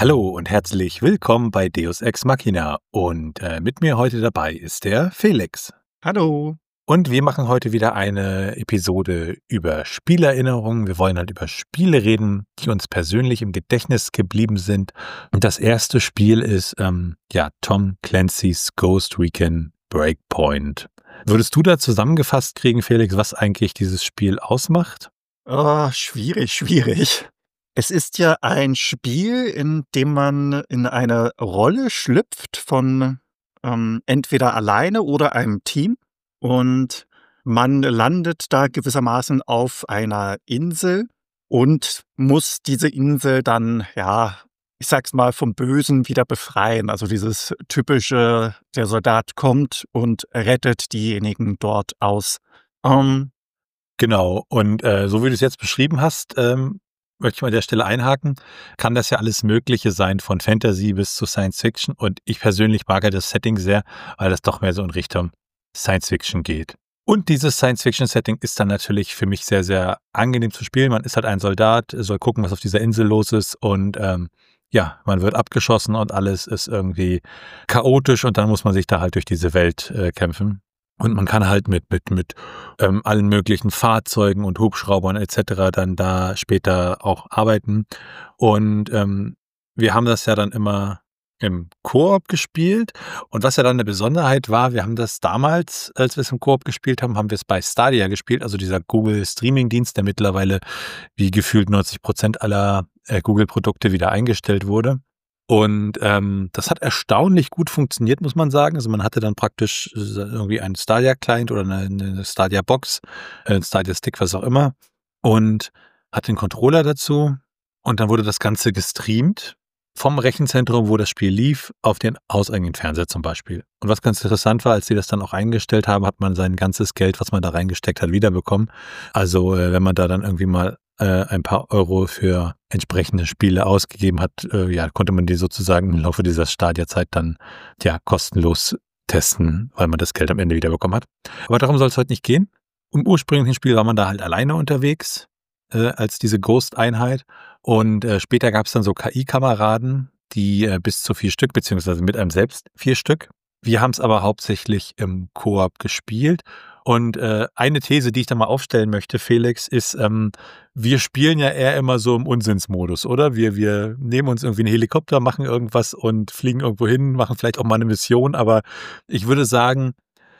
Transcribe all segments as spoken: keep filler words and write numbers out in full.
Hallo und herzlich willkommen bei Deus Ex Machina. Und äh, mit mir heute dabei ist der Felix. Hallo. Und wir machen heute wieder eine Episode über Spielerinnerungen. Wir wollen halt über Spiele reden, die uns persönlich im Gedächtnis geblieben sind. Und das erste Spiel ist ähm, ja Tom Clancy's Ghost Recon Breakpoint. Würdest du da zusammengefasst kriegen, Felix, was eigentlich dieses Spiel ausmacht? Oh, schwierig, schwierig. Es ist ja ein Spiel, in dem man in eine Rolle schlüpft von ähm, entweder alleine oder einem Team. Und man landet da gewissermaßen auf einer Insel und muss diese Insel dann, ja, ich sag's mal, vom Bösen wieder befreien. Also dieses typische, der Soldat kommt und rettet diejenigen dort aus. Ähm, Genau, und äh, so wie du es jetzt beschrieben hast, ähm, möchte ich mal an der Stelle einhaken, kann das ja alles Mögliche sein, von Fantasy bis zu Science Fiction. Und ich persönlich mag ja das Setting sehr, weil das doch mehr so in Richtung Science Fiction geht. Und dieses Science Fiction Setting ist dann natürlich für mich sehr, sehr angenehm zu spielen. Man ist halt ein Soldat, soll gucken, was auf dieser Insel los ist und ähm, ja, man wird abgeschossen und alles ist irgendwie chaotisch und dann muss man sich da halt durch diese Welt äh, kämpfen. Und man kann halt mit, mit, mit ähm, allen möglichen Fahrzeugen und Hubschraubern et cetera dann da später auch arbeiten. Und ähm, wir haben das ja dann immer im Koop gespielt. Und was ja dann eine Besonderheit war, wir haben das damals, als wir es im Koop gespielt haben, haben wir es bei Stadia gespielt, also dieser Google-Streaming-Dienst, der mittlerweile wie gefühlt neunzig Prozent aller äh, Google-Produkte wieder eingestellt wurde. Und ähm, das hat erstaunlich gut funktioniert, muss man sagen. Also man hatte dann praktisch irgendwie einen Stadia-Client oder eine, eine Stadia-Box, äh, einen Stadia-Stick, was auch immer, und hat den Controller dazu. Und dann wurde das Ganze gestreamt vom Rechenzentrum, wo das Spiel lief, auf den hauseigenen Fernseher zum Beispiel. Und was ganz interessant war, als sie das dann auch eingestellt haben, hat man sein ganzes Geld, was man da reingesteckt hat, wiederbekommen. Also äh, wenn man da dann irgendwie mal äh, ein paar Euro für entsprechende Spiele ausgegeben hat, äh, ja, konnte man die sozusagen im Laufe dieser Stadia-Zeit dann ja kostenlos testen, weil man das Geld am Ende wiederbekommen hat. Aber darum soll es heute nicht gehen. Im ursprünglichen Spiel war man da halt alleine unterwegs, äh, als diese Ghost-Einheit. Und äh, später gab es dann so K I-Kameraden, die äh, bis zu vier Stück, beziehungsweise mit einem selbst vier Stück. Wir haben es aber hauptsächlich im Koop gespielt. Und äh, eine These, die ich da mal aufstellen möchte, Felix, ist, ähm, wir spielen ja eher immer so im Unsinnsmodus, oder? Wir, wir nehmen uns irgendwie einen Helikopter, machen irgendwas und fliegen irgendwo hin, machen vielleicht auch mal eine Mission. Aber ich würde sagen,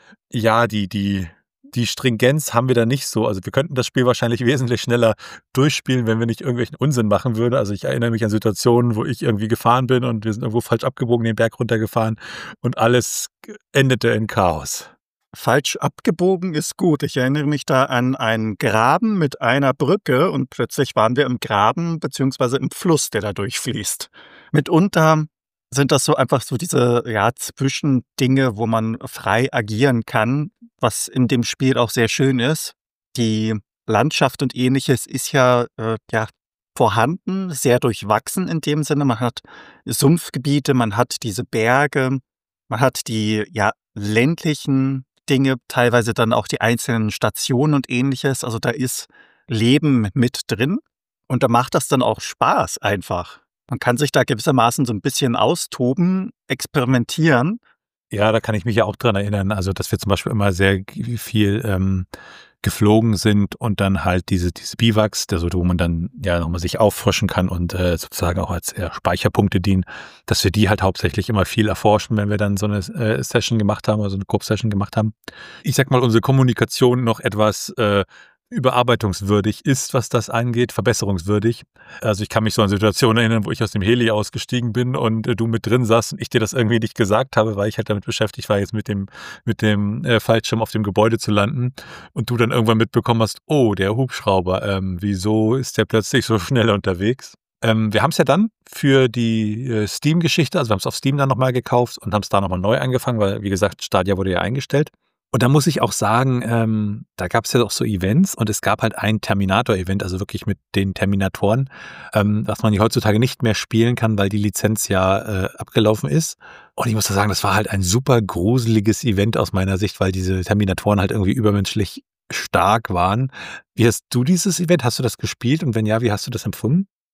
ja, die, die, die Stringenz haben wir da nicht so. Also wir könnten das Spiel wahrscheinlich wesentlich schneller durchspielen, wenn wir nicht irgendwelchen Unsinn machen würden. Also ich erinnere mich an Situationen, wo ich irgendwie gefahren bin und wir sind irgendwo falsch abgebogen, den Berg runtergefahren und alles endete in Chaos. Falsch abgebogen ist gut. Ich erinnere mich da an einen Graben mit einer Brücke und plötzlich waren wir im Graben beziehungsweise im Fluss, der da durchfließt. Mitunter sind das so einfach so diese, ja, Zwischendinge, wo man frei agieren kann, was in dem Spiel auch sehr schön ist. Die Landschaft und Ähnliches ist ja, äh, ja vorhanden, sehr durchwachsen in dem Sinne. Man hat Sumpfgebiete, man hat diese Berge, man hat die, ja, ländlichen Dinge, teilweise dann auch die einzelnen Stationen und Ähnliches. Also da ist Leben mit drin und da macht das dann auch Spaß einfach. Man kann sich da gewissermaßen so ein bisschen austoben, experimentieren. Ja, da kann ich mich ja auch dran erinnern, also dass wir zum Beispiel immer sehr g- viel ähm, geflogen sind und dann halt diese, diese Biwaks, also wo man dann ja nochmal sich auffrischen kann und äh, sozusagen auch als äh, Speicherpunkte dienen, dass wir die halt hauptsächlich immer viel erforschen, wenn wir dann so eine äh, Session gemacht haben, also eine Coop-Session gemacht haben. Ich sag mal, unsere Kommunikation noch etwas äh, überarbeitungswürdig ist, was das angeht, verbesserungswürdig. Also ich kann mich so an Situationen erinnern, wo ich aus dem Heli ausgestiegen bin und äh, du mit drin saßt und ich dir das irgendwie nicht gesagt habe, weil ich halt damit beschäftigt war, jetzt mit dem, mit dem äh, Fallschirm auf dem Gebäude zu landen und du dann irgendwann mitbekommen hast, oh, der Hubschrauber, ähm, wieso ist der plötzlich so schnell unterwegs? Ähm, wir haben es ja dann für die äh, Steam-Geschichte, also wir haben es auf Steam dann nochmal gekauft und haben es da nochmal neu angefangen, weil, wie gesagt, Stadia wurde ja eingestellt. Und da muss ich auch sagen, ähm, da gab es ja auch so Events und es gab halt ein Terminator-Event, also wirklich mit den Terminatoren, ähm, was man ja heutzutage nicht mehr spielen kann, weil die Lizenz ja äh, abgelaufen ist. Und ich muss da sagen, das war halt ein super gruseliges Event aus meiner Sicht, weil diese Terminatoren halt irgendwie übermenschlich stark waren. Wie hast du dieses Event? Hast du das gespielt? Und wenn ja, wie hast du das empfunden?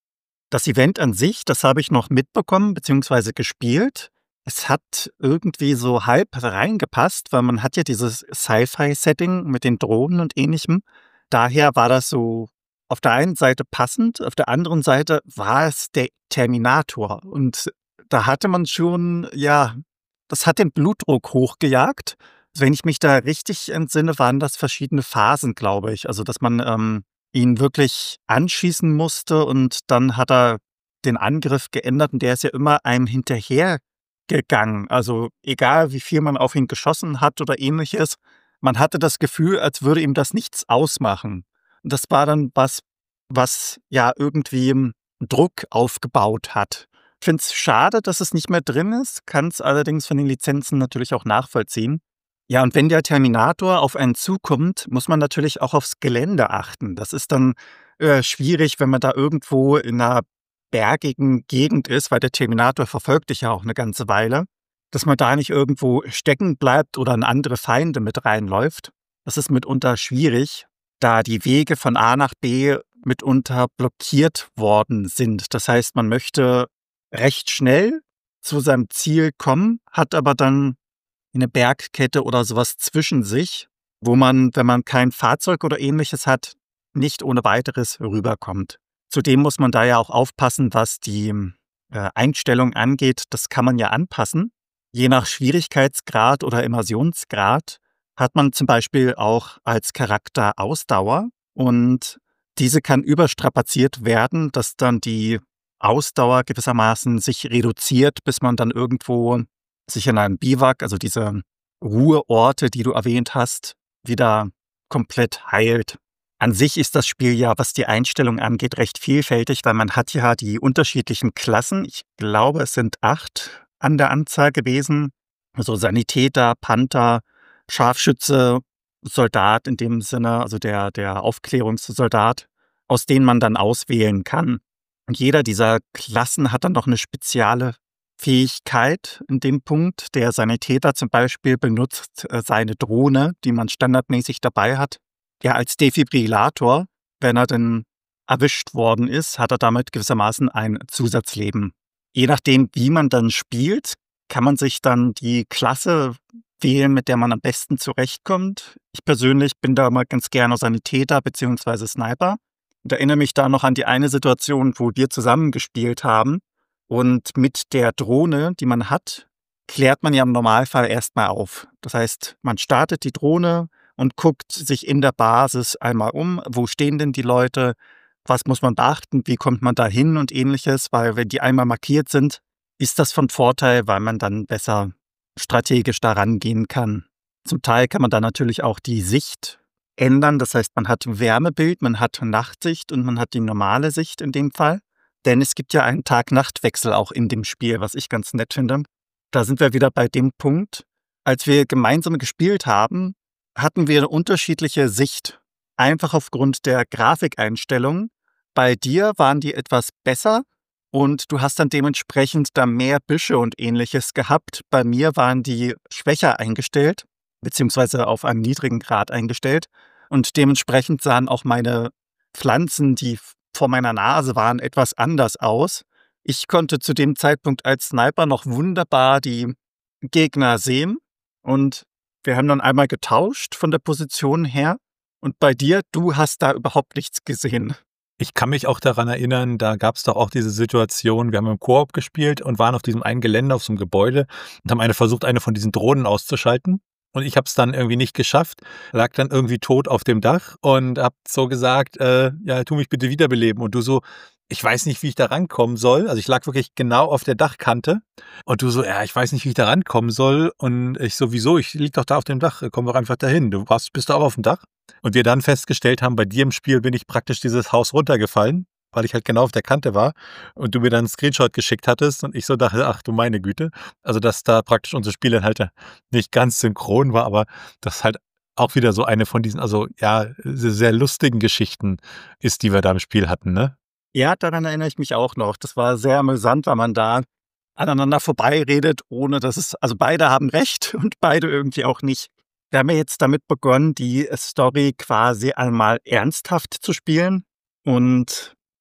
Das Event an sich, das habe ich noch mitbekommen beziehungsweise gespielt. Es hat irgendwie so halb reingepasst, weil man hat ja dieses Sci-Fi-Setting mit den Drohnen und Ähnlichem. Daher war das so auf der einen Seite passend, auf der anderen Seite war es der Terminator. Und da hatte man schon, ja, das hat den Blutdruck hochgejagt. Wenn ich mich da richtig entsinne, waren das verschiedene Phasen, glaube ich. Also, dass man ähm, ihn wirklich anschießen musste und dann hat er den Angriff geändert und der ist ja immer einem hinterhergegangen. Also, egal wie viel man auf ihn geschossen hat oder Ähnliches, man hatte das Gefühl, als würde ihm das nichts ausmachen. Und das war dann was, was ja irgendwie ähm, Druck aufgebaut hat. Ich finde es schade, dass es nicht mehr drin ist, kann es allerdings von den Lizenzen natürlich auch nachvollziehen. Ja, und wenn der Terminator auf einen zukommt, muss man natürlich auch aufs Gelände achten. Das ist dann äh, schwierig, wenn man da irgendwo in einer bergigen Gegend ist, weil der Terminator verfolgt dich ja auch eine ganze Weile, dass man da nicht irgendwo stecken bleibt oder in andere Feinde mit reinläuft. Das ist mitunter schwierig, da die Wege von A nach B mitunter blockiert worden sind. Das heißt, man möchte recht schnell zu seinem Ziel kommen, hat aber dann eine Bergkette oder sowas zwischen sich, wo man, wenn man kein Fahrzeug oder Ähnliches hat, nicht ohne Weiteres rüberkommt. Zudem muss man da ja auch aufpassen, was die äh, Einstellung angeht. Das kann man ja anpassen. Je nach Schwierigkeitsgrad oder Immersionsgrad hat man zum Beispiel auch als Charakter Ausdauer und diese kann überstrapaziert werden, dass dann die Ausdauer gewissermaßen sich reduziert, bis man dann irgendwo sich in einem Biwak, also diese Ruheorte, die du erwähnt hast, wieder komplett heilt. An sich ist das Spiel ja, was die Einstellung angeht, recht vielfältig, weil man hat ja die unterschiedlichen Klassen. Ich glaube, es sind acht an der Anzahl gewesen. Also Sanitäter, Panther, Scharfschütze, Soldat in dem Sinne, also der, der Aufklärungssoldat, aus denen man dann auswählen kann. Und jeder dieser Klassen hat dann noch eine spezielle Fähigkeit in dem Punkt. Der Sanitäter zum Beispiel benutzt äh, seine Drohne, die man standardmäßig dabei hat, ja als Defibrillator. Wenn er denn erwischt worden ist, hat er damit gewissermaßen ein Zusatzleben. Je nachdem, wie man dann spielt, kann man sich dann die Klasse wählen, mit der man am besten zurechtkommt. Ich persönlich bin da mal ganz gerne Sanitäter bzw. Sniper und erinnere mich da noch an die eine Situation, wo wir zusammen gespielt haben. Und mit der Drohne, die man hat, klärt man ja im Normalfall erstmal auf. Das heißt, man startet die Drohne und guckt sich in der Basis einmal um, wo stehen denn die Leute, was muss man beachten, wie kommt man da hin und Ähnliches, weil wenn die einmal markiert sind, ist das von Vorteil, weil man dann besser strategisch da rangehen kann. Zum Teil kann man da natürlich auch die Sicht ändern, das heißt, man hat Wärmebild, man hat Nachtsicht und man hat die normale Sicht in dem Fall. Denn es gibt ja einen Tag-Nacht-Wechsel auch in dem Spiel, was ich ganz nett finde. Da sind wir wieder bei dem Punkt, als wir gemeinsam gespielt haben, hatten wir eine unterschiedliche Sicht. Einfach aufgrund der Grafikeinstellungen. Bei dir waren die etwas besser und du hast dann dementsprechend da mehr Büsche und Ähnliches gehabt. Bei mir waren die schwächer eingestellt, beziehungsweise auf einem niedrigen Grad eingestellt. Und dementsprechend sahen auch meine Pflanzen, die vor meiner Nase waren, etwas anders aus. Ich konnte zu dem Zeitpunkt als Sniper noch wunderbar die Gegner sehen und wir haben dann einmal getauscht von der Position her und bei dir, du hast da überhaupt nichts gesehen. Ich kann mich auch daran erinnern, da gab es doch auch diese Situation, wir haben im Koop gespielt und waren auf diesem einen Gelände, auf so einem Gebäude und haben eine versucht, eine von diesen Drohnen auszuschalten. Und ich habe es dann irgendwie nicht geschafft, lag dann irgendwie tot auf dem Dach und hab so gesagt, äh, ja, tu mich bitte wiederbeleben. Und du so, ich weiß nicht, wie ich da rankommen soll. Also ich lag wirklich genau auf der Dachkante. Und du so, ja, ich weiß nicht, wie ich da rankommen soll. Und ich sowieso, ich lieg doch da auf dem Dach, komm doch einfach dahin. Du warst, bist du auch auf dem Dach? Und wir dann festgestellt haben, bei dir im Spiel bin ich praktisch dieses Haus runtergefallen, weil ich halt genau auf der Kante war und du mir dann einen Screenshot geschickt hattest und ich so dachte, ach du meine Güte. Also, dass da praktisch unser Spielinhalt nicht ganz synchron war, aber das halt auch wieder so eine von diesen, also ja, sehr lustigen Geschichten ist, die wir da im Spiel hatten, ne? Ja, daran erinnere ich mich auch noch. Das war sehr amüsant, weil man da aneinander vorbeiredet, ohne dass es, also beide haben recht und beide irgendwie auch nicht. Wir haben ja jetzt damit begonnen, die Story quasi einmal ernsthaft zu spielen und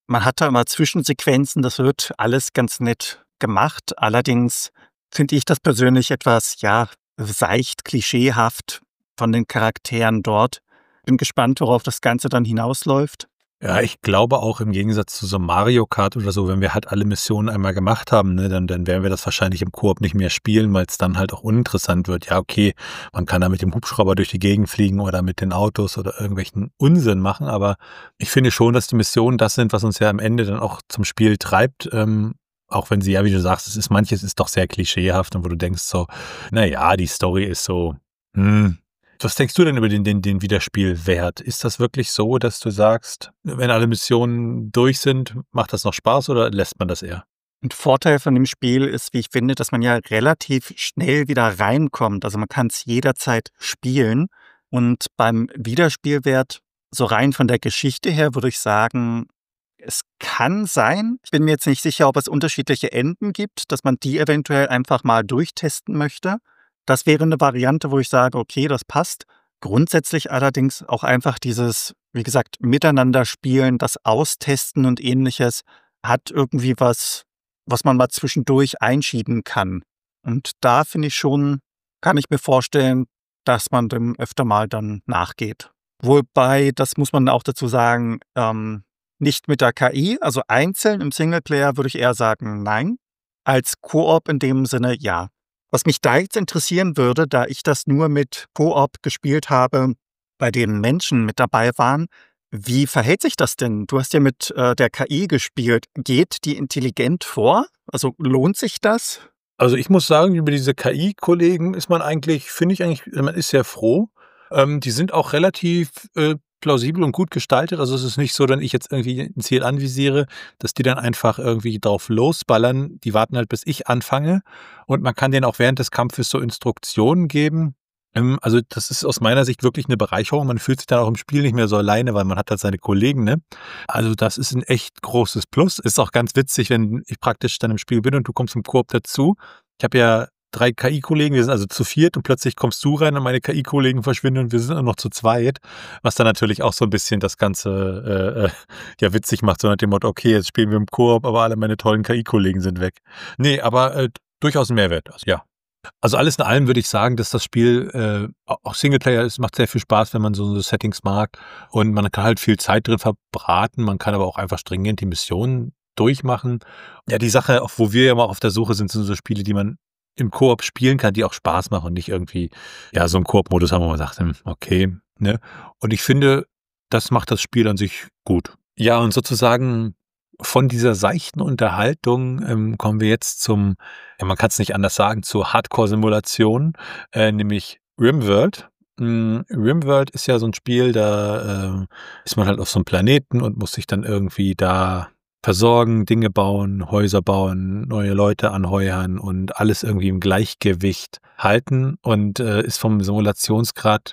man hat da immer Zwischensequenzen, das wird alles ganz nett gemacht. Allerdings finde ich das persönlich etwas, ja, seicht, klischeehaft von den Charakteren dort. Bin gespannt, worauf das Ganze dann hinausläuft. Ja, ich glaube auch im Gegensatz zu so Mario Kart oder so, wenn wir halt alle Missionen einmal gemacht haben, ne, dann, dann werden wir das wahrscheinlich im Koop nicht mehr spielen, weil es dann halt auch uninteressant wird. Ja, okay, man kann da mit dem Hubschrauber durch die Gegend fliegen oder mit den Autos oder irgendwelchen Unsinn machen, aber ich finde schon, dass die Missionen das sind, was uns ja am Ende dann auch zum Spiel treibt. Ähm, auch wenn sie, ja, wie du sagst, es ist manches ist doch sehr klischeehaft und wo du denkst so, na ja, die Story ist so, hm. Was denkst du denn über den, den, den Wiederspielwert? Ist das wirklich so, dass du sagst, wenn alle Missionen durch sind, macht das noch Spaß oder lässt man das eher? Ein Vorteil von dem Spiel ist, wie ich finde, dass man ja relativ schnell wieder reinkommt. Also man kann es jederzeit spielen. Und beim Wiederspielwert, so rein von der Geschichte her, würde ich sagen, es kann sein. Ich bin mir jetzt nicht sicher, ob es unterschiedliche Enden gibt, dass man die eventuell einfach mal durchtesten möchte. Das wäre eine Variante, wo ich sage, okay, das passt. Grundsätzlich allerdings auch einfach dieses, wie gesagt, Miteinander spielen, das Austesten und Ähnliches hat irgendwie was, was man mal zwischendurch einschieben kann. Und da finde ich schon, kann ich mir vorstellen, dass man dem öfter mal dann nachgeht. Wobei, das muss man auch dazu sagen, ähm, nicht mit der K I, also einzeln im Singleplayer würde ich eher sagen, nein. Als Koop in dem Sinne, ja. Was mich da jetzt interessieren würde, da ich das nur mit Koop gespielt habe, bei denen Menschen mit dabei waren, wie verhält sich das denn? Du hast ja mit äh, der K I gespielt. Geht die intelligent vor? Also lohnt sich das? Also ich muss sagen, über diese K I-Kollegen ist man eigentlich, finde ich eigentlich, man ist sehr froh. Ähm, die sind auch relativ äh, plausibel und gut gestaltet. Also es ist nicht so, wenn ich jetzt irgendwie ein Ziel anvisiere, dass die dann einfach irgendwie drauf losballern. Die warten halt, bis ich anfange. Und man kann denen auch während des Kampfes so Instruktionen geben. Ähm, also das ist aus meiner Sicht wirklich eine Bereicherung. Man fühlt sich dann auch im Spiel nicht mehr so alleine, weil man hat halt seine Kollegen, ne? Also das ist ein echt großes Plus. Ist auch ganz witzig, wenn ich praktisch dann im Spiel bin und du kommst im Koop dazu. Ich habe ja drei K I-Kollegen, wir sind also zu viert und plötzlich kommst du rein und meine K I-Kollegen verschwinden und wir sind nur noch zu zweit, was dann natürlich auch so ein bisschen das Ganze äh, äh, ja witzig macht, so nach dem Motto, okay, jetzt spielen wir im Koop, aber alle meine tollen K I-Kollegen sind weg. Nee, aber äh, durchaus ein Mehrwert, also ja. Also alles in allem würde ich sagen, dass das Spiel äh, auch Singleplayer ist, macht sehr viel Spaß, wenn man so, so Settings mag und man kann halt viel Zeit drin verbraten, man kann aber auch einfach stringent die Missionen durchmachen. Ja, die Sache, auch wo wir ja mal auf der Suche sind, sind so Spiele, die man im Koop spielen kann, die auch Spaß machen und nicht irgendwie, ja, so einen Koop-Modus haben, wo man sagt, hm, okay, ne? Und ich finde, das macht das Spiel an sich gut. Ja, und sozusagen von dieser seichten Unterhaltung ähm, kommen wir jetzt zum, ja, man kann es nicht anders sagen, zur Hardcore-Simulation, äh, nämlich RimWorld. Mm, RimWorld ist ja so ein Spiel, da äh, ist man halt auf so einem Planeten und muss sich dann irgendwie da versorgen, Dinge bauen, Häuser bauen, neue Leute anheuern und alles irgendwie im Gleichgewicht halten und äh, ist vom Simulationsgrad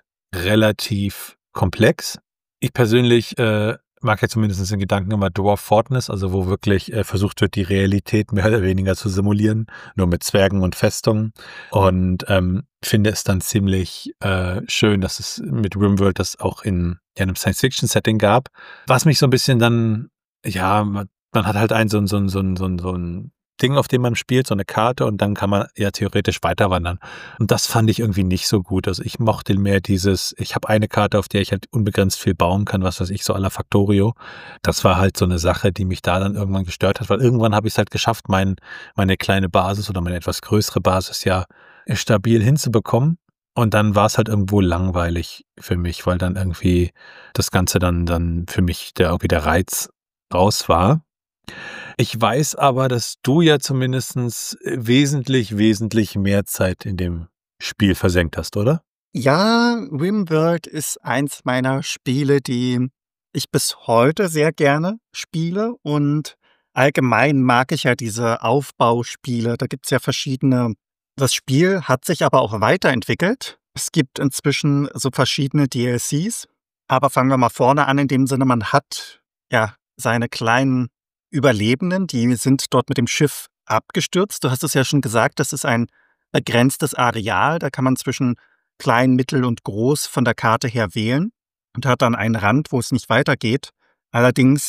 relativ komplex. Ich persönlich äh, mag ja zumindest den Gedanken immer Dwarf Fortress, also wo wirklich äh, versucht wird, die Realität mehr oder weniger zu simulieren, nur mit Zwergen und Festungen. Und ähm, finde es dann ziemlich äh, schön, dass es mit RimWorld das auch in ja, einem Science-Fiction-Setting gab. Was mich so ein bisschen dann, ja, man, man hat halt ein so ein, so ein, so ein, so ein, so ein Ding, auf dem man spielt, so eine Karte und dann kann man ja theoretisch weiterwandern. Und das fand ich irgendwie nicht so gut. Also ich mochte mehr dieses, ich habe eine Karte, auf der ich halt unbegrenzt viel bauen kann, was weiß ich, so à la Factorio. Das war halt so eine Sache, die mich da dann irgendwann gestört hat, weil irgendwann habe ich es halt geschafft, mein, meine kleine Basis oder meine etwas größere Basis ja stabil hinzubekommen. Und dann war es halt irgendwo langweilig für mich, weil dann irgendwie das Ganze dann, dann für mich der, irgendwie der Reiz raus war. Ich weiß aber, dass du ja zumindest wesentlich, wesentlich mehr Zeit in dem Spiel versenkt hast, oder? Ja, RimWorld ist eins meiner Spiele, die ich bis heute sehr gerne spiele. Und allgemein mag ich ja diese Aufbauspiele. Da gibt es ja verschiedene. Das Spiel hat sich aber auch weiterentwickelt. Es gibt inzwischen so verschiedene D L Cs. Aber fangen wir mal vorne an, in dem Sinne, man hat ja seine kleinen Überlebenden, die sind dort mit dem Schiff abgestürzt. Du hast es ja schon gesagt, das ist ein begrenztes Areal. Da kann man zwischen klein, mittel und groß von der Karte her wählen und hat dann einen Rand, wo es nicht weitergeht. Allerdings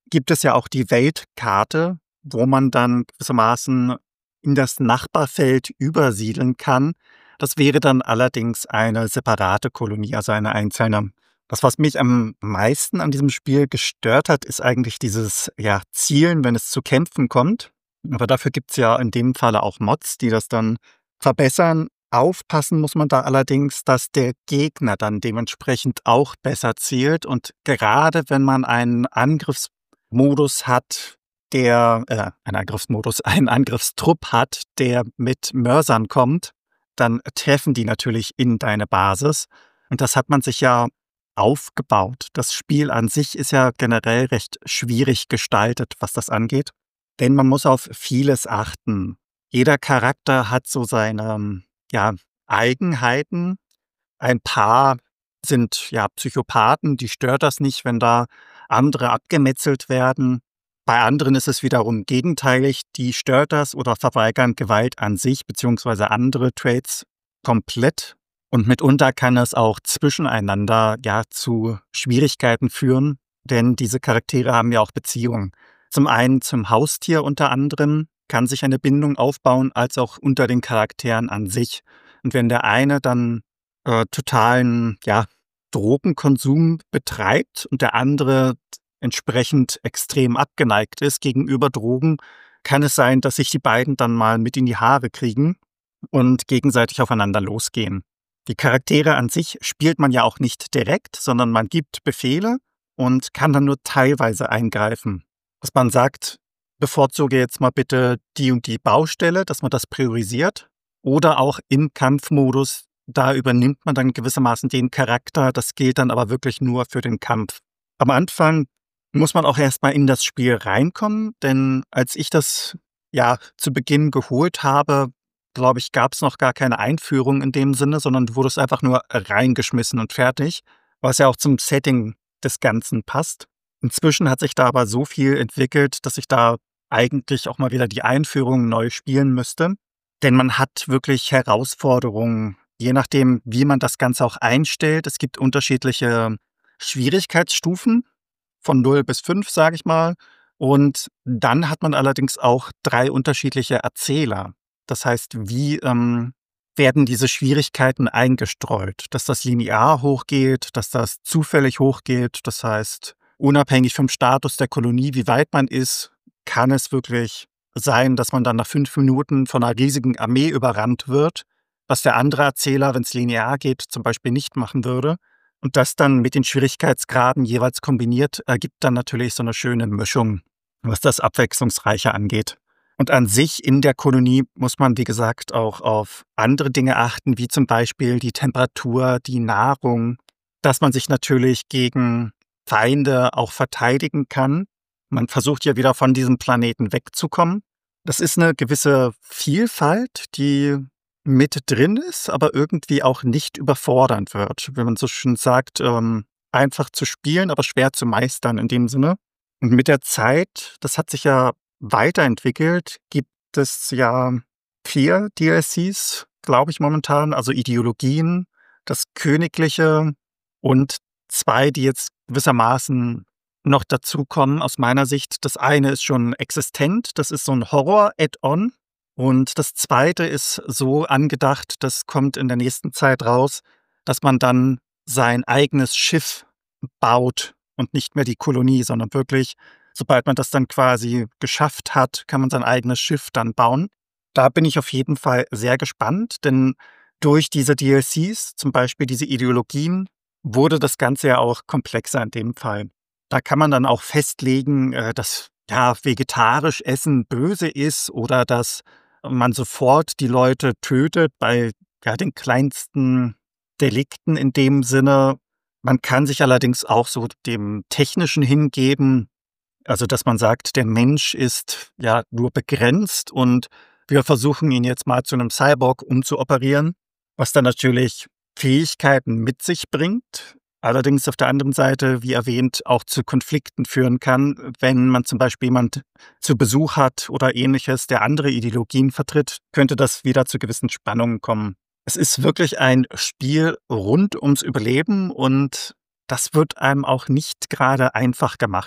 gibt es ja auch die Weltkarte, wo man dann gewissermaßen in das Nachbarfeld übersiedeln kann. Das wäre dann allerdings eine separate Kolonie, also eine einzelne. Das, was mich am meisten an diesem Spiel gestört hat, ist eigentlich dieses, ja, Zielen, wenn es zu Kämpfen kommt. Aber dafür gibt's ja in dem Falle auch Mods, die das dann verbessern. Aufpassen muss man da allerdings, dass der Gegner dann dementsprechend auch besser zielt. Und gerade wenn man einen Angriffsmodus hat, der, äh, einen Angriffsmodus, einen Angriffstrupp hat, der mit Mörsern kommt, dann treffen die natürlich in deine Basis. Und das hat man sich ja aufgebaut. Das Spiel an sich ist ja generell recht schwierig gestaltet, was das angeht. Denn man muss auf vieles achten. Jeder Charakter hat so seine, ja, Eigenheiten. Ein paar sind ja Psychopathen, die stört das nicht, wenn da andere abgemetzelt werden. Bei anderen ist es wiederum gegenteilig, die stört das oder verweigern Gewalt an sich beziehungsweise andere Traits komplett. Und mitunter kann es auch zwischeneinander ja zu Schwierigkeiten führen, denn diese Charaktere haben ja auch Beziehungen. Zum einen zum Haustier unter anderem kann sich eine Bindung aufbauen, als auch unter den Charakteren an sich. Und wenn der eine dann äh, totalen ja, Drogenkonsum betreibt und der andere entsprechend extrem abgeneigt ist gegenüber Drogen, kann es sein, dass sich die beiden dann mal mit in die Haare kriegen und gegenseitig aufeinander losgehen. Die Charaktere an sich spielt man ja auch nicht direkt, sondern man gibt Befehle und kann dann nur teilweise eingreifen. Dass man sagt, bevorzuge jetzt mal bitte die und die Baustelle, dass man das priorisiert. Oder auch im Kampfmodus, da übernimmt man dann gewissermaßen den Charakter. Das gilt dann aber wirklich nur für den Kampf. Am Anfang muss man auch erstmal in das Spiel reinkommen, denn als ich das ja zu Beginn geholt habe, glaube ich, gab es noch gar keine Einführung in dem Sinne, sondern du wurdest einfach nur reingeschmissen und fertig, was ja auch zum Setting des Ganzen passt. Inzwischen hat sich da aber so viel entwickelt, dass ich da eigentlich auch mal wieder die Einführung neu spielen müsste. Denn man hat wirklich Herausforderungen, je nachdem, wie man das Ganze auch einstellt. Es gibt unterschiedliche Schwierigkeitsstufen, von null bis fünf, sage ich mal. Und dann hat man allerdings auch drei unterschiedliche Erzähler. Das heißt, wie ähm, werden diese Schwierigkeiten eingestreut? Dass das linear hochgeht, dass das zufällig hochgeht. Das heißt, unabhängig vom Status der Kolonie, wie weit man ist, kann es wirklich sein, dass man dann nach fünf Minuten von einer riesigen Armee überrannt wird, was der andere Erzähler, wenn es linear geht, zum Beispiel nicht machen würde. Und das dann mit den Schwierigkeitsgraden jeweils kombiniert, ergibt dann natürlich so eine schöne Mischung, was das Abwechslungsreiche angeht. Und an sich in der Kolonie muss man, wie gesagt, auch auf andere Dinge achten, wie zum Beispiel die Temperatur, die Nahrung, dass man sich natürlich gegen Feinde auch verteidigen kann. Man versucht ja wieder von diesem Planeten wegzukommen. Das ist eine gewisse Vielfalt, die mit drin ist, aber irgendwie auch nicht überfordernd wird. Wenn man so schön sagt, ähm, einfach zu spielen, aber schwer zu meistern in dem Sinne. Und mit der Zeit, das hat sich ja weiterentwickelt, gibt es ja vier D L Cs, glaube ich momentan, also Ideologien, das Königliche und zwei, die jetzt gewissermaßen noch dazukommen aus meiner Sicht. Das eine ist schon existent, das ist so ein Horror-Add-on. Und das zweite ist so angedacht, das kommt in der nächsten Zeit raus, dass man dann sein eigenes Schiff baut und nicht mehr die Kolonie, sondern wirklich, sobald man das dann quasi geschafft hat, kann man sein eigenes Schiff dann bauen. Da bin ich auf jeden Fall sehr gespannt, denn durch diese D L Cs, zum Beispiel diese Ideologien, wurde das Ganze ja auch komplexer in dem Fall. Da kann man dann auch festlegen, äh, dass ja, vegetarisch Essen böse ist oder dass man sofort die Leute tötet bei ja, den kleinsten Delikten in dem Sinne. Man kann sich allerdings auch so dem Technischen hingeben, also dass man sagt, der Mensch ist ja nur begrenzt und wir versuchen ihn jetzt mal zu einem Cyborg umzuoperieren, was dann natürlich Fähigkeiten mit sich bringt. Allerdings auf der anderen Seite, wie erwähnt, auch zu Konflikten führen kann, wenn man zum Beispiel jemand zu Besuch hat oder ähnliches, der andere Ideologien vertritt, könnte das wieder zu gewissen Spannungen kommen. Es ist wirklich ein Spiel rund ums Überleben und das wird einem auch nicht gerade einfach gemacht.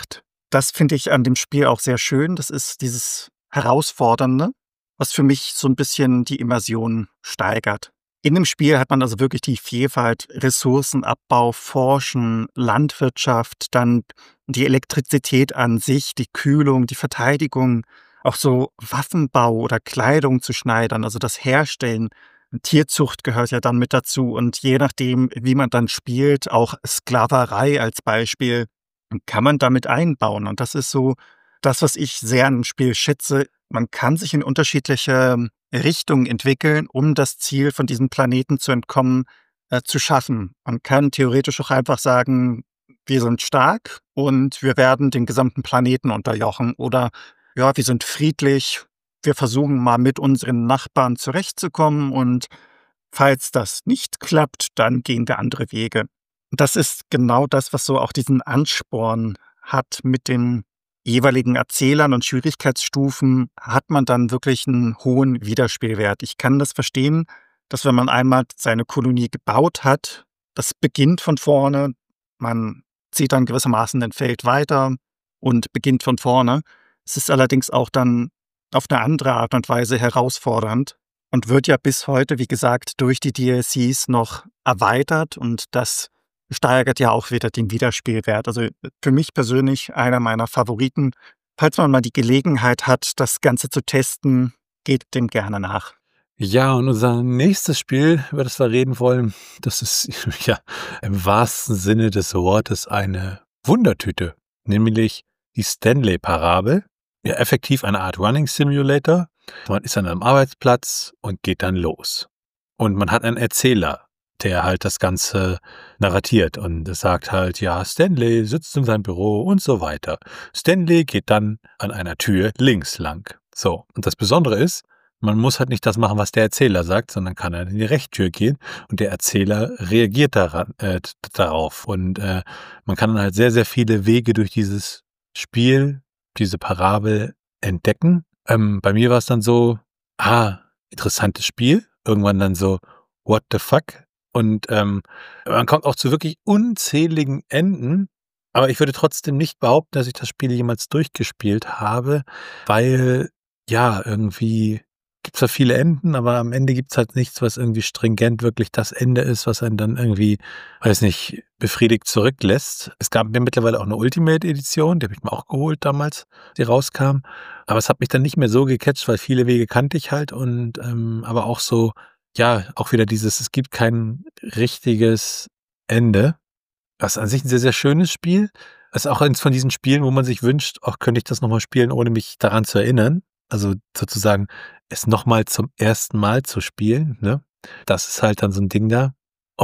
das finde ich an dem Spiel auch sehr schön. Das ist dieses Herausfordernde, was für mich so ein bisschen die Immersion steigert. In dem Spiel hat man also wirklich die Vielfalt, Ressourcenabbau, Forschen, Landwirtschaft, dann die Elektrizität an sich, die Kühlung, die Verteidigung, auch so Waffenbau oder Kleidung zu schneidern, also das Herstellen. Tierzucht gehört ja dann mit dazu und je nachdem, wie man dann spielt, auch Sklaverei als Beispiel, kann man damit einbauen. Und das ist so das, was ich sehr an dem Spiel schätze. Man kann sich in unterschiedliche Richtungen entwickeln, um das Ziel von diesem Planeten zu entkommen, äh, zu schaffen. Man kann theoretisch auch einfach sagen, wir sind stark und wir werden den gesamten Planeten unterjochen. Oder ja, wir sind friedlich, wir versuchen mal mit unseren Nachbarn zurechtzukommen und falls das nicht klappt, dann gehen wir andere Wege. Das ist genau das, was so auch diesen Ansporn hat. Mit den jeweiligen Erzählern und Schwierigkeitsstufen hat man dann wirklich einen hohen Wiederspielwert. Ich kann das verstehen, dass wenn man einmal seine Kolonie gebaut hat, das beginnt von vorne, man zieht dann gewissermaßen ein Feld weiter und beginnt von vorne. Es ist allerdings auch dann auf eine andere Art und Weise herausfordernd und wird ja bis heute, wie gesagt, durch die D L Cs noch erweitert und das steigert ja auch wieder den Wiederspielwert. Also für mich persönlich einer meiner Favoriten. Falls man mal die Gelegenheit hat, das Ganze zu testen, geht dem gerne nach. Ja, und unser nächstes Spiel, über das wir reden wollen, das ist ja im wahrsten Sinne des Wortes eine Wundertüte, nämlich die Stanley-Parabel. Ja, effektiv eine Art Running Simulator. Man ist an einem Arbeitsplatz und geht dann los. Und man hat einen Erzähler, der halt das Ganze narratiert und es sagt halt, ja, Stanley sitzt in seinem Büro und so weiter. Stanley geht dann an einer Tür links lang. So, und das Besondere ist, man muss halt nicht das machen, was der Erzähler sagt, sondern kann dann in die Rechttür gehen und der Erzähler reagiert daran, äh, darauf. Und äh, man kann dann halt sehr, sehr viele Wege durch dieses Spiel, diese Parabel entdecken. Ähm, bei mir war es dann so, ah, interessantes Spiel. Irgendwann dann so, what the fuck? Und ähm, man kommt auch zu wirklich unzähligen Enden. Aber ich würde trotzdem nicht behaupten, dass ich das Spiel jemals durchgespielt habe, weil, ja, irgendwie gibt es da viele Enden, aber am Ende gibt es halt nichts, was irgendwie stringent wirklich das Ende ist, was einen dann irgendwie, weiß nicht, befriedigt zurücklässt. Es gab mir mittlerweile auch eine Ultimate-Edition, die habe ich mir auch geholt damals, die rauskam. Aber es hat mich dann nicht mehr so gecatcht, weil viele Wege kannte ich halt und ähm, aber auch so, ja, auch wieder dieses, es gibt kein richtiges Ende. Das ist an sich ein sehr, sehr schönes Spiel. Das ist auch eins von diesen Spielen, wo man sich wünscht, auch könnte ich das nochmal spielen, ohne mich daran zu erinnern. Also sozusagen es nochmal zum ersten Mal zu spielen, ne? Das ist halt dann so ein Ding da.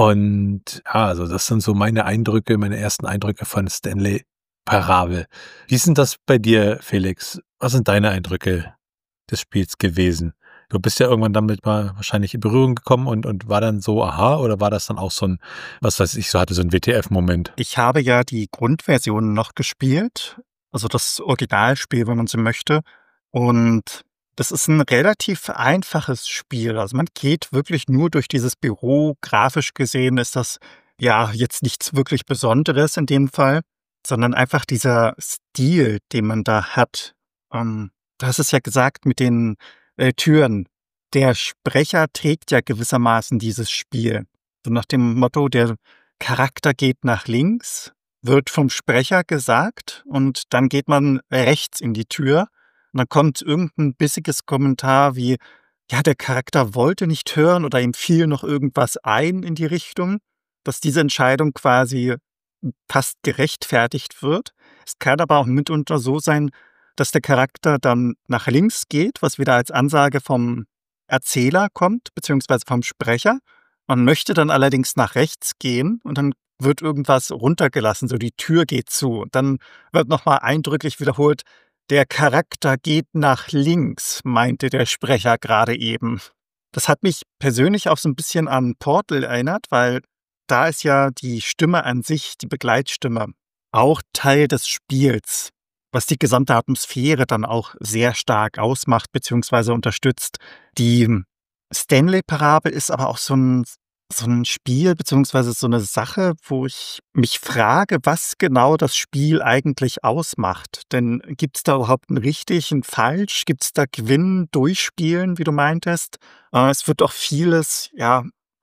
Und ja, also das sind so meine Eindrücke, meine ersten Eindrücke von Stanley Parabel. Wie ist denn das bei dir, Felix? Was sind deine Eindrücke des Spiels gewesen? Du bist ja irgendwann damit mal wahrscheinlich in Berührung gekommen und und war dann so, aha, oder war das dann auch so ein, was weiß ich, so hatte so ein W T F-Moment? Ich habe ja die Grundversion noch gespielt, also das Originalspiel, wenn man so möchte. Und das ist ein relativ einfaches Spiel. Also man geht wirklich nur durch dieses Büro. Grafisch gesehen ist das ja jetzt nichts wirklich Besonderes in dem Fall, sondern einfach dieser Stil, den man da hat. Ähm, du hast es ja gesagt mit den äh, Türen. Der Sprecher trägt ja gewissermaßen dieses Spiel. So nach dem Motto, der Charakter geht nach links, wird vom Sprecher gesagt und dann geht man rechts in die Tür und dann kommt irgendein bissiges Kommentar wie, ja, der Charakter wollte nicht hören oder ihm fiel noch irgendwas ein in die Richtung, dass diese Entscheidung quasi fast gerechtfertigt wird. Es kann aber auch mitunter so sein, dass der Charakter dann nach links geht, was wieder als Ansage vom Erzähler kommt, beziehungsweise vom Sprecher. Man möchte dann allerdings nach rechts gehen und dann wird irgendwas runtergelassen, so die Tür geht zu. Und dann wird nochmal eindrücklich wiederholt, der Charakter geht nach links, meinte der Sprecher gerade eben. Das hat mich persönlich auch so ein bisschen an Portal erinnert, weil da ist ja die Stimme an sich, die Begleitstimme, auch Teil des Spiels, was die gesamte Atmosphäre dann auch sehr stark ausmacht beziehungsweise unterstützt. Die Stanley-Parabel ist aber auch so ein So ein Spiel beziehungsweise so eine Sache, wo ich mich frage, was genau das Spiel eigentlich ausmacht. Denn gibt's da überhaupt 'n richtig, 'n falsch? Gibt's da Gewinnen, Durchspielen, wie du meintest? Äh, es wird auch vieles, ja,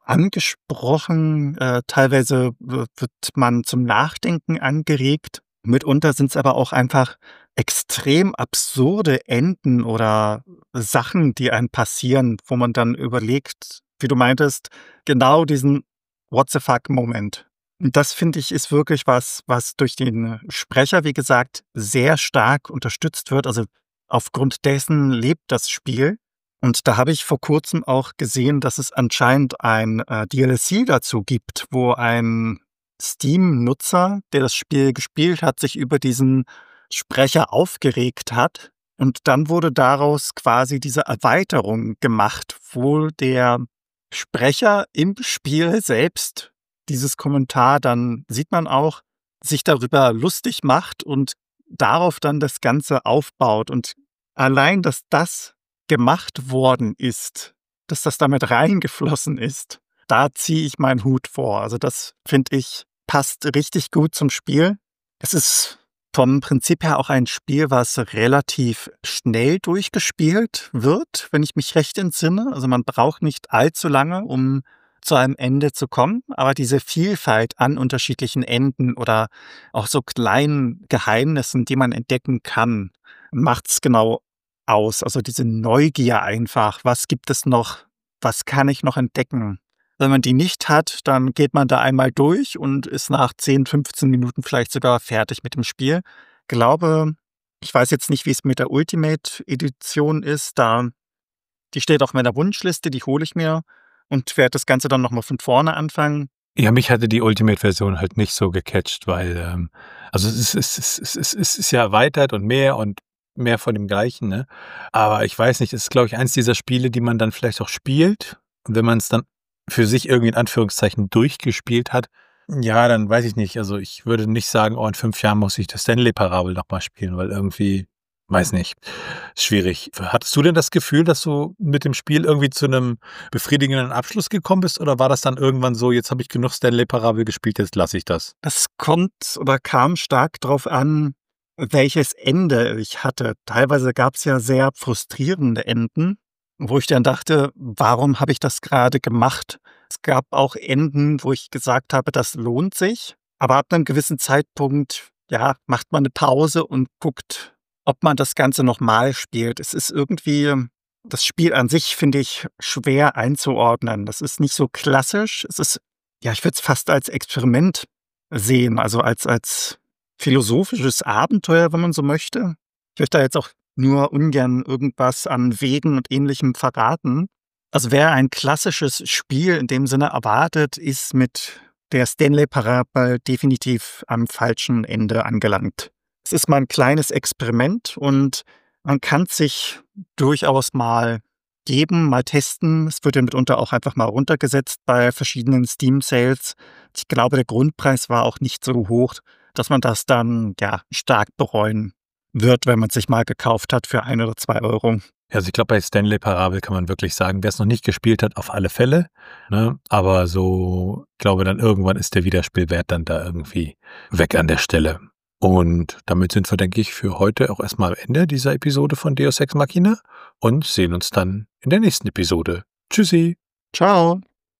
angesprochen, äh, teilweise w wird man zum Nachdenken angeregt. Mitunter sind's aber auch einfach extrem absurde Enden oder Sachen, die einem passieren, wo man dann überlegt, wie du meintest, genau diesen What the fuck Moment. Und das finde ich, ist wirklich was, was durch den Sprecher, wie gesagt, sehr stark unterstützt wird. Also aufgrund dessen lebt das Spiel. Und da habe ich vor Kurzem auch gesehen, dass es anscheinend ein äh, D L C dazu gibt, wo ein Steam-Nutzer, der das Spiel gespielt hat, sich über diesen Sprecher aufgeregt hat. Und dann wurde daraus quasi diese Erweiterung gemacht, wo der Sprecher im Spiel selbst dieses Kommentar, dann sieht man auch, sich darüber lustig macht und darauf dann das Ganze aufbaut. Und allein, dass das gemacht worden ist, dass das damit reingeflossen ist, da ziehe ich meinen Hut vor. Also das finde ich, passt richtig gut zum Spiel. Es ist vom Prinzip her auch ein Spiel, was relativ schnell durchgespielt wird, wenn ich mich recht entsinne. Also man braucht nicht allzu lange, um zu einem Ende zu kommen. Aber diese Vielfalt an unterschiedlichen Enden oder auch so kleinen Geheimnissen, die man entdecken kann, macht's genau aus. Also diese Neugier einfach. Was gibt es noch? Was kann ich noch entdecken? Wenn man die nicht hat, dann geht man da einmal durch und ist nach zehn, fünfzehn Minuten vielleicht sogar fertig mit dem Spiel. Glaube, ich weiß jetzt nicht, wie es mit der Ultimate-Edition ist. Da, die steht auf meiner Wunschliste, die hole ich mir und werde das Ganze dann nochmal von vorne anfangen. Ja, mich hatte die Ultimate-Version halt nicht so gecatcht, weil, ähm, also es ist, es ist, es ist, es ist ja erweitert und mehr und mehr von dem Gleichen, ne? Aber ich weiß nicht, es ist, glaube ich, eins dieser Spiele, die man dann vielleicht auch spielt. Und wenn man es dann für sich irgendwie in Anführungszeichen durchgespielt hat, ja, dann weiß ich nicht. Also ich würde nicht sagen, oh, in fünf Jahren muss ich das Stanley-Parabel nochmal spielen, weil irgendwie, weiß nicht, schwierig. Hattest du denn das Gefühl, dass du mit dem Spiel irgendwie zu einem befriedigenden Abschluss gekommen bist? Oder war das dann irgendwann so, jetzt habe ich genug Stanley-Parabel gespielt, jetzt lasse ich das? Es kommt oder kam stark drauf an, welches Ende ich hatte. Teilweise gab es ja sehr frustrierende Enden, wo ich dann dachte, warum habe ich das gerade gemacht? Es gab auch Enden, wo ich gesagt habe, das lohnt sich. Aber ab einem gewissen Zeitpunkt, ja, macht man eine Pause und guckt, ob man das Ganze nochmal spielt. Es ist irgendwie, das Spiel an sich finde ich schwer einzuordnen. Das ist nicht so klassisch. Es ist, ja, ich würde es fast als Experiment sehen, also als, als philosophisches Abenteuer, wenn man so möchte. Ich möchte da jetzt auch nur ungern irgendwas an Wegen und Ähnlichem verraten. Also wer ein klassisches Spiel in dem Sinne erwartet, ist mit der Stanley-Parabel definitiv am falschen Ende angelangt. Es ist mal ein kleines Experiment und man kann sich durchaus mal geben, mal testen. Es wird ja mitunter auch einfach mal runtergesetzt bei verschiedenen Steam-Sales. Ich glaube, der Grundpreis war auch nicht so hoch, dass man das dann ja stark bereuen wird, wenn man es sich mal gekauft hat für ein oder zwei Euro. Also ich glaube, bei Stanley Parabel kann man wirklich sagen, wer es noch nicht gespielt hat, auf alle Fälle. Ne? Aber so, ich glaube, dann irgendwann ist der Wiederspielwert dann da irgendwie weg an der Stelle. Und damit sind wir, denke ich, für heute auch erstmal am Ende dieser Episode von Deus Ex Machina und sehen uns dann in der nächsten Episode. Tschüssi. Ciao.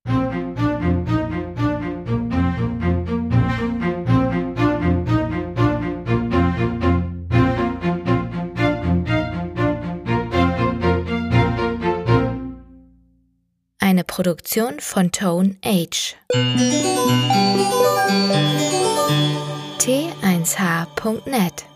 Eine Produktion von Tone Age. T eins H Punkt net